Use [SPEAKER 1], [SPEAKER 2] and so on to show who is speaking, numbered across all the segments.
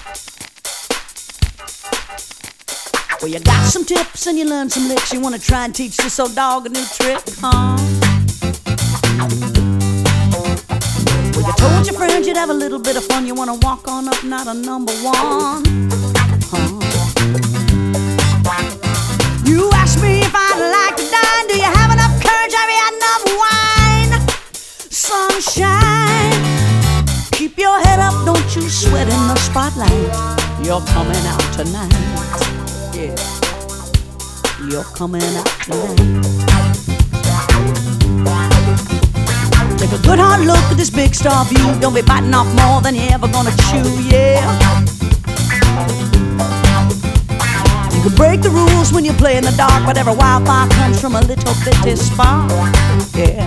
[SPEAKER 1] Well, you got some tips and you learned some licks. You wanna try and teach this old dog a new trick, huh? Well, you told your friends you'd have a little bit of fun. You wanna walk on up, not a number one, huh? You asked me if I'd like to dine. Do you have enough courage? Have you had enough wine? Sunshine, keep your head up, don't you sweat in the spotlight. You're coming out tonight. Yeah, you're coming out tonight. Take a good hard look at this big star view. Don't be biting off more than you're ever gonna chew, yeah. You can break the rules when you play in the dark, but every wildfire comes from a little bitty spark, yeah.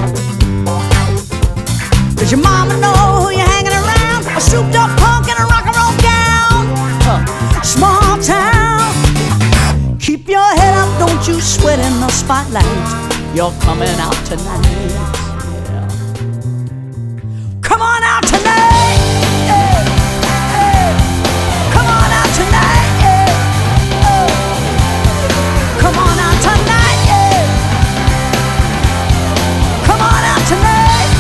[SPEAKER 1] Does your mama know who you're hanging around? A souped up punk in a rock and roll gown. Small town, keep your head up, don't you sweat in the spotlight. You're coming out tonight, yeah. Come on out tonight, yeah. Yeah. Come on out tonight, yeah. Oh. Come on out tonight, yeah. Come on out tonight.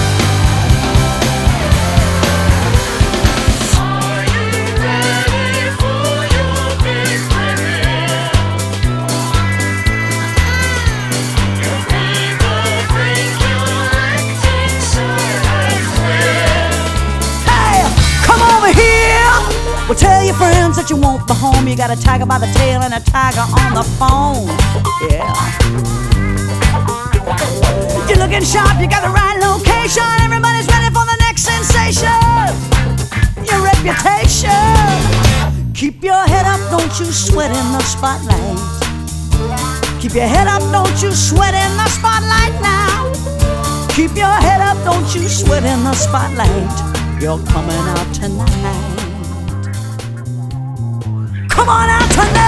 [SPEAKER 1] Well, tell your friends that you won't be home. You got a tiger by the tail and a tiger on the phone, yeah. You're looking sharp, you got the right location. Everybody's ready for the next sensation. Your reputation. Keep your head up, don't you sweat in the spotlight. Keep your head up, don't you sweat in the spotlight now. Keep your head up, don't you sweat in the spotlight. You're coming out tonight. Come on out tonight.